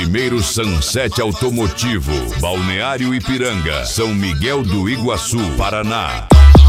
primeiro Sunset Automotivo, Balneário Ipiranga, São Miguel do Iguaçu, Paraná.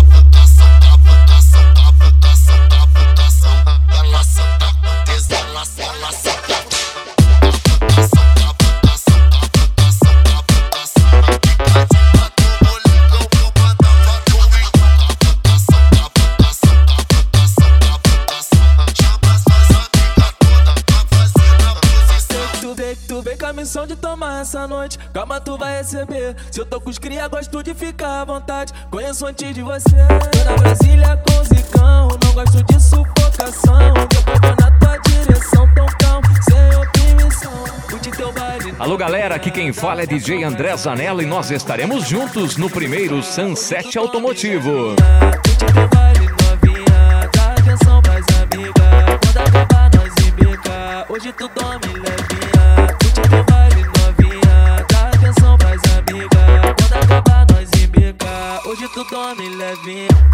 Tu vem com a missão de tomar essa noite, calma tu vai receber. Se eu tô com os cria, gosto de ficar à vontade, conheço antes de você. Tô na Brasília com zicão, não gosto de sufocação. Depois vou na tua direção, tão calmo, sem oprimição. Curte teu baile. Alô galera, aqui quem fala é DJ André Zanella e nós estaremos juntos no primeiro Sunset Automotivo. Curte teu baile novinha, dá atenção pras amigas. Quando acabar nós embica, hoje tu dorme levinha. Curte teu baile novinha, dá atenção pras amigas. Quando acabar nós embica, hoje tu dorme levinha.